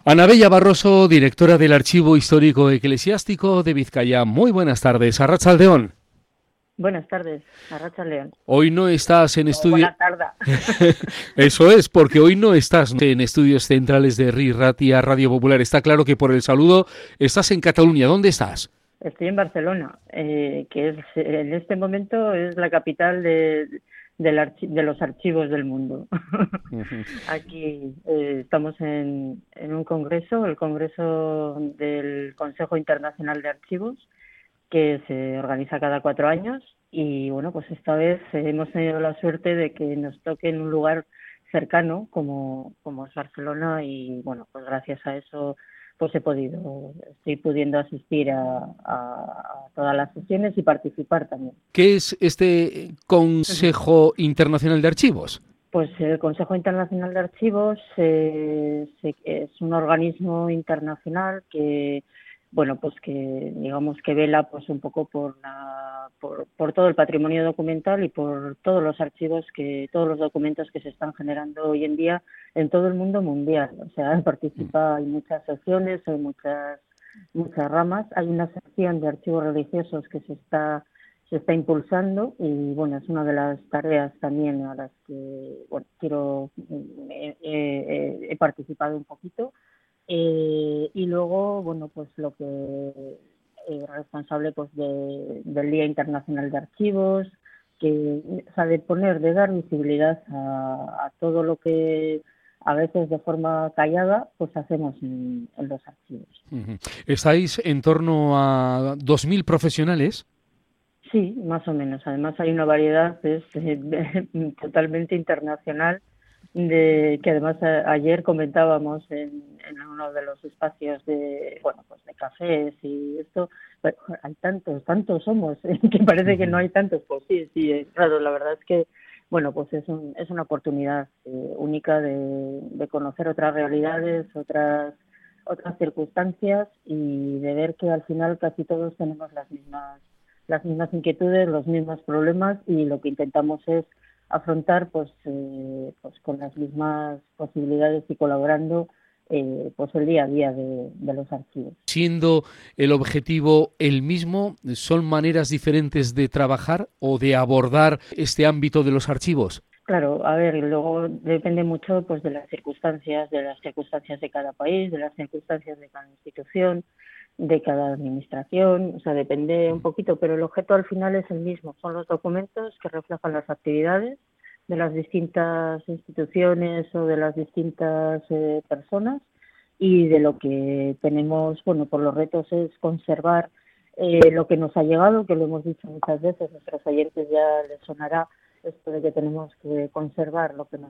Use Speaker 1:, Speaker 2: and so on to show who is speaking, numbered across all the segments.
Speaker 1: Ana Bella Barroso, directora del Archivo Histórico Eclesiástico de Vizcaya. Muy buenas tardes. Arratsaldeon.
Speaker 2: Buenas tardes, Arratsaldeon.
Speaker 1: Hoy no estás en estudio.
Speaker 2: Buena tarde.
Speaker 1: Eso es, porque hoy no estás en estudios centrales de RI Ratia Radio Popular. Está claro que por el saludo estás en Cataluña. ¿Dónde estás?
Speaker 2: Estoy en Barcelona, que es en este momento es la capital de los archivos del mundo. Aquí estamos en un congreso, el Congreso del Consejo Internacional de Archivos, que se organiza cada 4 años y bueno, pues esta vez hemos tenido la suerte de que nos toque en un lugar cercano como es Barcelona y bueno, pues gracias a eso pues estoy pudiendo asistir a todas las sesiones y participar también.
Speaker 1: ¿Qué es este Consejo Internacional de Archivos?
Speaker 2: Pues el Consejo Internacional de Archivos es un organismo internacional que bueno, pues que digamos que vela pues un poco por todo el patrimonio documental y por todos los todos los documentos que se están generando hoy en día en todo el mundo mundial. O sea, hay muchas secciones, hay muchas ramas. Hay una sección de archivos religiosos que se está impulsando y bueno, es una de las tareas también a las que bueno, he participado un poquito. Y luego, bueno, pues lo que responsable pues del Día Internacional de Archivos, que sabe de dar visibilidad a todo lo que a veces de forma callada pues hacemos en los archivos.
Speaker 1: ¿Estáis en torno a 2.000 profesionales?
Speaker 2: Sí, más o menos. Además hay una variedad totalmente internacional que además ayer comentábamos en uno de los espacios de cafés y esto, pero hay tantos somos que parece que no hay tantos. Pues sí, claro, la verdad es que bueno, pues es una oportunidad única de conocer otras realidades, otras circunstancias y de ver que al final casi todos tenemos las mismas inquietudes, los mismos problemas y lo que intentamos es afrontar pues con las mismas posibilidades y colaborando pues el día a día de los archivos.
Speaker 1: Siendo el objetivo el mismo, ¿son maneras diferentes de trabajar o de abordar este ámbito de los archivos?
Speaker 2: Claro, a ver, y luego depende mucho pues de las circunstancias de cada país, de las circunstancias de cada institución, de cada administración, o sea, depende un poquito, pero el objeto al final es el mismo, son los documentos que reflejan las actividades de las distintas instituciones o de las distintas personas y de lo que tenemos, bueno, por los retos es conservar lo que nos ha llegado, que lo hemos dicho muchas veces, a nuestros oyentes ya les sonará esto de que tenemos que conservar lo que nos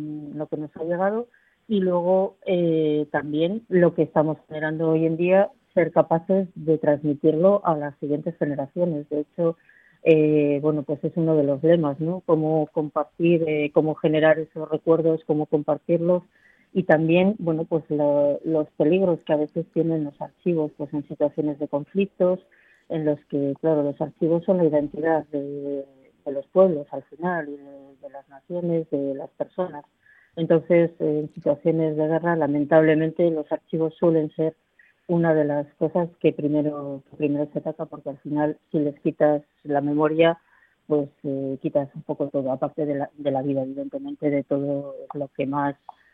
Speaker 2: ha llegado y luego también lo que estamos generando hoy en día, ser capaces de transmitirlo a las siguientes generaciones. De hecho, bueno, pues es uno de los lemas, ¿no? Cómo compartir, cómo generar esos recuerdos, cómo compartirlos y también, bueno, pues los peligros que a veces tienen los archivos, pues en situaciones de conflictos, en los que, claro, los archivos son la identidad de los pueblos al final, y de las naciones, de las personas. Entonces, en situaciones de guerra, lamentablemente, los archivos suelen ser una de las cosas que primero se ataca, porque al final, si les quitas la memoria, pues quitas un poco todo, aparte de la vida, evidentemente, de todo lo que más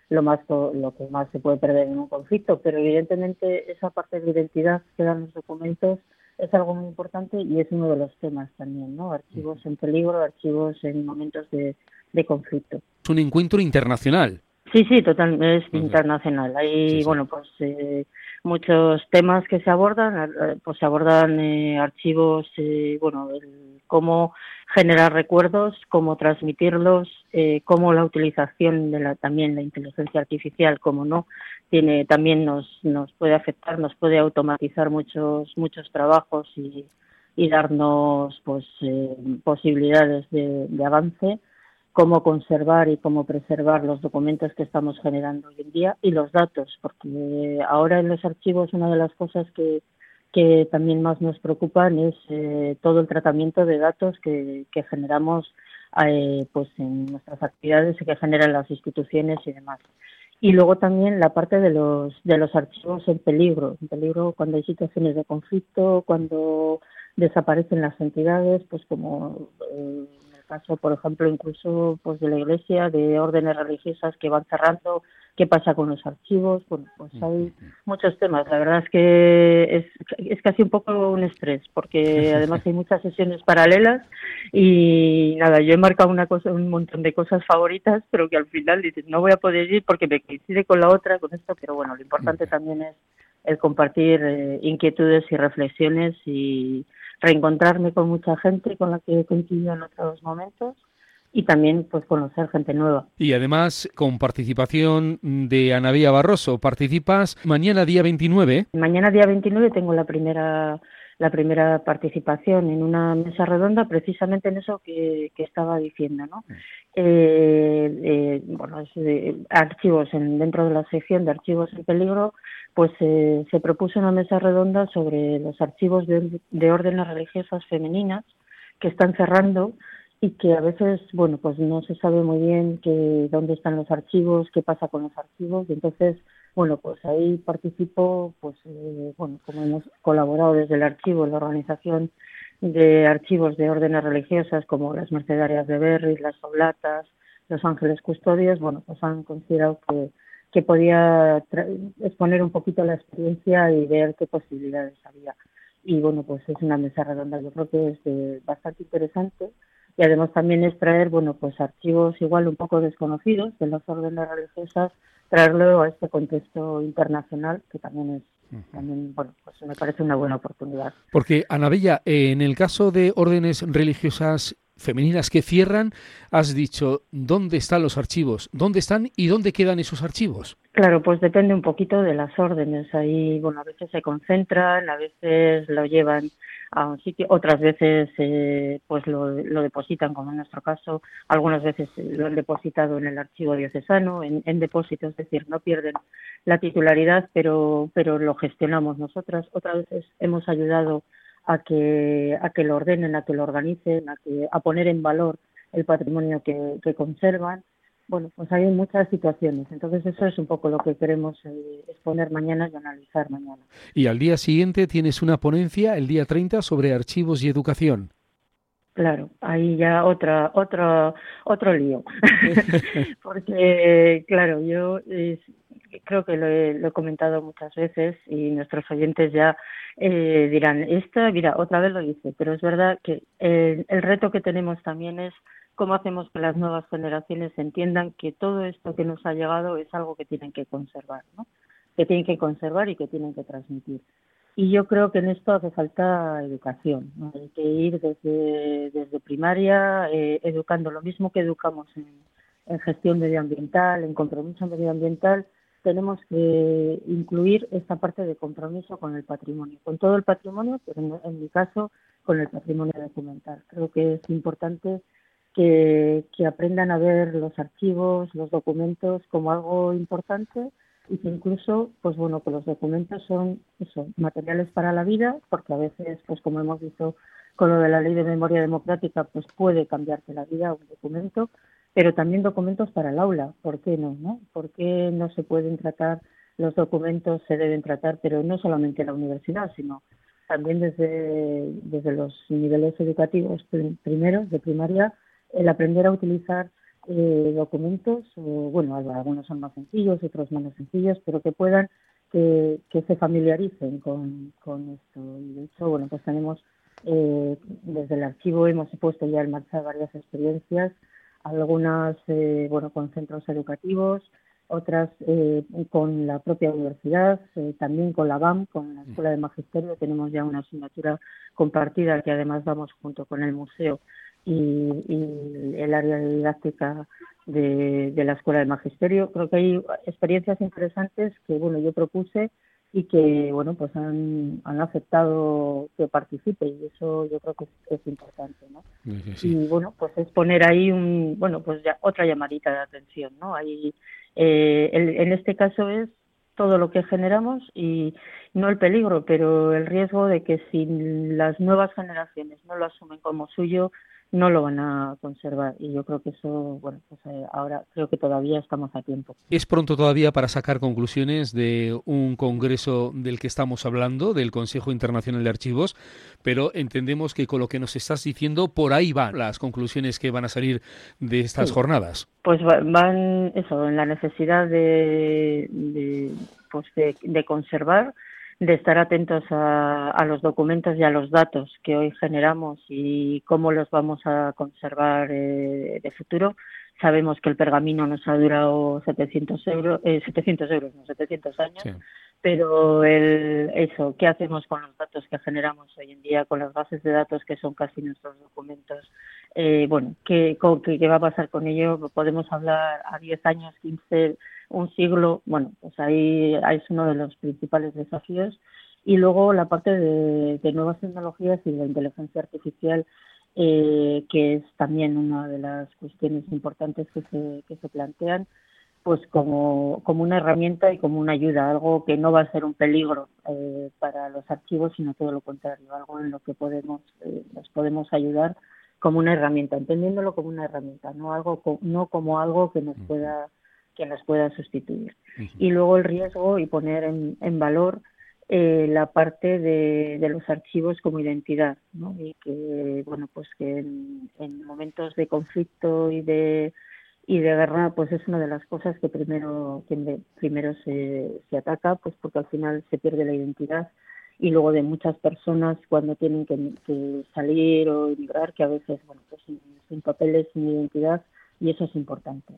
Speaker 2: se puede perder en un conflicto, pero evidentemente esa parte de identidad que dan los documentos es algo muy importante y es uno de los temas también, ¿no? Archivos en peligro, archivos en momentos de conflicto.
Speaker 1: Es un encuentro internacional.
Speaker 2: Sí, totalmente, es internacional. Hay, bueno, pues muchos temas que se abordan, pues se abordan archivos, bueno, cómo generar recuerdos, cómo transmitirlos, cómo la utilización también la inteligencia artificial, como no, también nos puede afectar, nos puede automatizar muchos trabajos y darnos pues posibilidades de avance, cómo conservar y cómo preservar los documentos que estamos generando hoy en día y los datos, porque ahora en los archivos una de las cosas que también más nos preocupan es todo el tratamiento de datos que generamos pues en nuestras actividades y que generan las instituciones y demás. Y luego también la parte de los archivos en peligro cuando hay situaciones de conflicto, cuando desaparecen las entidades, pues como en el caso, por ejemplo, incluso pues de la Iglesia, de órdenes religiosas que van cerrando, qué pasa con los archivos, bueno, pues hay muchos temas. La verdad es que es casi un poco un estrés, porque además hay muchas sesiones paralelas y nada, yo he marcado un montón de cosas favoritas, pero que al final dices, no voy a poder ir porque me coincide con la otra, con esto, pero bueno, lo importante también es el compartir inquietudes y reflexiones y reencontrarme con mucha gente con la que he coincidido en otros momentos y también pues conocer gente nueva.
Speaker 1: Y además con participación de Ana Bea Barroso. Participas mañana día 29.
Speaker 2: Mañana día 29 tengo la primera participación en una mesa redonda precisamente en eso que estaba diciendo, ¿no? Bueno, archivos dentro de la sección de archivos en peligro, pues se propuso una mesa redonda sobre los archivos de órdenes religiosas femeninas que están cerrando y que a veces, bueno, pues no se sabe muy bien dónde están los archivos, qué pasa con los archivos, y entonces, bueno, pues ahí participo, pues, bueno, como hemos colaborado desde el archivo en la organización de archivos de órdenes religiosas como las Mercedarias de Berry, las Oblatas, los Ángeles Custodios, bueno, pues han considerado que podía exponer un poquito la experiencia y ver qué posibilidades había. Y bueno, pues es una mesa redonda, yo creo que es bastante interesante. Y además también es traer, bueno, pues archivos igual un poco desconocidos de las órdenes religiosas, traerlo a este contexto internacional, que también también, bueno, pues me parece una buena oportunidad.
Speaker 1: Porque, Ana Bea, en el caso de órdenes religiosas femeninas que cierran, has dicho, ¿dónde están los archivos? ¿Dónde están y dónde quedan esos archivos?
Speaker 2: Claro, pues depende un poquito de las órdenes. Ahí, bueno, a veces se concentran, a veces lo llevan a un sitio, otras veces pues lo depositan, como en nuestro caso, algunas veces lo han depositado en el archivo diocesano, en depósito, es decir, no pierden la titularidad, pero lo gestionamos nosotras. Otras veces hemos ayudado a que lo ordenen, a que lo organicen, a poner en valor el patrimonio que conservan. Bueno, pues hay muchas situaciones, entonces eso es un poco lo que queremos exponer mañana y analizar mañana.
Speaker 1: Y al día siguiente tienes una ponencia, el día 30, sobre archivos y educación.
Speaker 2: Claro, ahí ya otro lío, porque claro, yo creo que lo he comentado muchas veces y nuestros oyentes ya dirán, mira, otra vez lo dice, pero es verdad que el reto que tenemos también es cómo hacemos que las nuevas generaciones entiendan que todo esto que nos ha llegado es algo que tienen que conservar, ¿no? Que tienen que conservar y que tienen que transmitir. Y yo creo que en esto hace falta educación, ¿no? Hay que ir desde primaria educando lo mismo que educamos en gestión medioambiental, en compromiso medioambiental. Tenemos que incluir esta parte de compromiso con el patrimonio, con todo el patrimonio, pero en mi caso con el patrimonio documental. Creo que es importante que aprendan a ver los archivos, los documentos como algo importante y que incluso, pues bueno, que los documentos son eso, materiales para la vida, porque a veces, pues como hemos visto con lo de la Ley de Memoria Democrática, pues puede cambiarte la vida un documento, pero también documentos para el aula, ¿por qué no? ¿Por qué no se pueden tratar los documentos, se deben tratar, pero no solamente en la universidad, sino también desde los niveles educativos primeros, de primaria, el aprender a utilizar documentos, bueno, algunos son más sencillos, otros menos sencillos, pero que puedan, que se familiaricen con esto. Y de hecho, bueno, pues tenemos, desde el archivo hemos puesto ya en marcha varias experiencias, algunas, bueno, con centros educativos, otras con la propia universidad, también con la BAM, con la Escuela de Magisterio, tenemos ya una asignatura compartida que además vamos junto con el museo y el área de didáctica de la Escuela de Magisterio. Creo que hay experiencias interesantes que, bueno, yo propuse y que, bueno, pues han aceptado que participe y eso yo creo que es importante, ¿no? Sí. Y, bueno, pues es poner ahí pues ya otra llamadita de atención, ¿no? Ahí, en este caso es todo lo que generamos y no el peligro, pero el riesgo de que si las nuevas generaciones no lo asumen como suyo, no lo van a conservar. Y yo creo que eso, bueno, pues ahora creo que todavía estamos a tiempo.
Speaker 1: Es pronto todavía para sacar conclusiones de un congreso del que estamos hablando, del Consejo Internacional de Archivos, pero entendemos que con lo que nos estás diciendo, por ahí van las conclusiones que van a salir de estas
Speaker 2: Sí.
Speaker 1: jornadas.
Speaker 2: Pues van eso, en la necesidad de conservar, de estar atentos a los documentos y a los datos que hoy generamos y cómo los vamos a conservar de futuro. Sabemos que el pergamino nos ha durado 700 años,
Speaker 1: Sí.
Speaker 2: pero eso, ¿qué hacemos con los datos que generamos hoy en día, con las bases de datos que son casi nuestros documentos? Bueno, ¿qué va a pasar con ello? Podemos hablar a 10 años, 15, un siglo. Bueno, pues ahí es uno de los principales desafíos. Y luego la parte de nuevas tecnologías y de inteligencia artificial, que es también una de las cuestiones importantes que se plantean, pues como una herramienta y como una ayuda, algo que no va a ser un peligro para los archivos, sino todo lo contrario, algo en lo que nos podemos ayudar como una herramienta, entendiéndolo como una herramienta, no como algo que nos pueda sustituir. Y luego el riesgo y poner en valor la parte de los archivos como identidad, ¿no? Y que bueno, pues que en momentos de conflicto y de guerra, pues es una de las cosas que primero se ataca, pues porque al final se pierde la identidad, y luego de muchas personas cuando tienen que salir o emigrar, que a veces, bueno, pues sin papeles, sin identidad, y eso es importante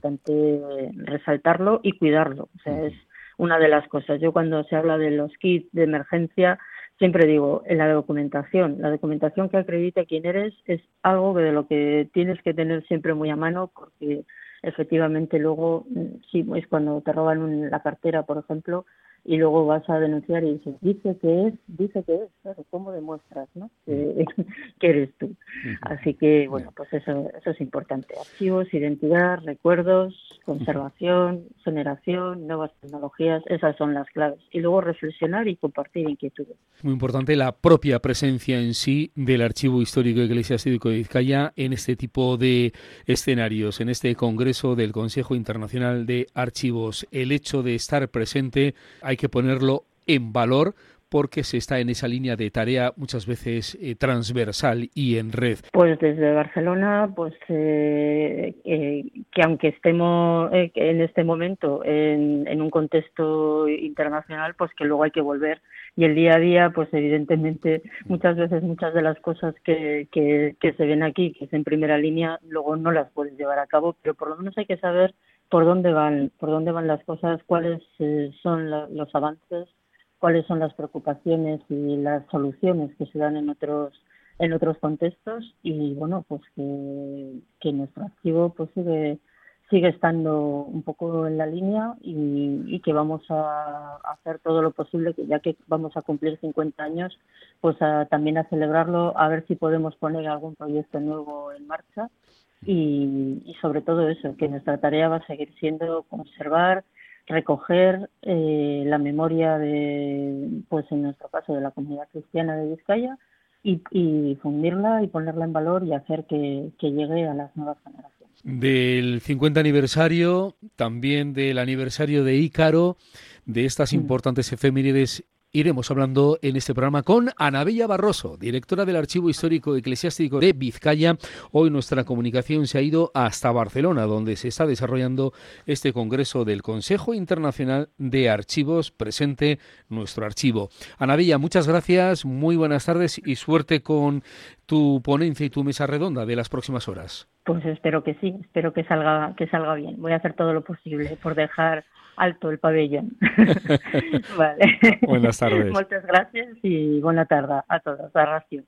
Speaker 2: resaltarlo y cuidarlo. O sea, es una de las cosas. Yo cuando se habla de los kits de emergencia, siempre digo, en la documentación que acredite quién eres es algo de lo que tienes que tener siempre muy a mano, porque efectivamente luego, sí, es cuando te roban la cartera, por ejemplo, y luego vas a denunciar y dices, dice que es, claro, ¿cómo demuestras, no? Que eres tú. Así que, bueno, pues eso es importante. Archivos, identidad, recuerdos, conservación, generación, nuevas tecnologías, esas son las claves. Y luego reflexionar y compartir inquietudes.
Speaker 1: Muy importante la propia presencia en sí del Archivo Histórico Eclesiástico de Vizcaya en este tipo de escenarios, en este congreso del Consejo Internacional de Archivos. El hecho de estar presente hay que ponerlo en valor, porque se está en esa línea de tarea muchas veces transversal y en red.
Speaker 2: Pues desde Barcelona, pues que aunque estemos en este momento en un contexto internacional, pues que luego hay que volver. Y el día a día, pues evidentemente muchas veces muchas de las cosas que se ven aquí, que es en primera línea, luego no las puedes llevar a cabo, pero por lo menos hay que saber por dónde van las cosas, cuáles son los avances, cuáles son las preocupaciones y las soluciones que se dan en otros contextos, y bueno, pues que nuestro archivo pues sigue estando un poco en la línea, y que vamos a hacer todo lo posible, que ya que vamos a cumplir 50 años, pues también a celebrarlo, a ver si podemos poner algún proyecto nuevo en marcha, y sobre todo eso, que nuestra tarea va a seguir siendo conservar, recoger la memoria pues en nuestro caso, de la comunidad cristiana de Vizcaya, y difundirla y ponerla en valor y hacer que llegue a las nuevas generaciones.
Speaker 1: Del 50 aniversario, también del aniversario de Ícaro, de estas importantes efemérides, iremos hablando en este programa con Ana Bella Barroso, directora del Archivo Histórico Eclesiástico de Vizcaya. Hoy nuestra comunicación se ha ido hasta Barcelona, donde se está desarrollando este congreso del Consejo Internacional de Archivos, presente nuestro archivo. Ana Bella, muchas gracias, muy buenas tardes y suerte con tu ponencia y tu mesa redonda de las próximas horas.
Speaker 2: Pues espero que sí, espero que salga bien. Voy a hacer todo lo posible por dejar alto el pabellón. Vale.
Speaker 1: Buenas tardes.
Speaker 2: Muchas gracias y buena tarde a todos. A Ració.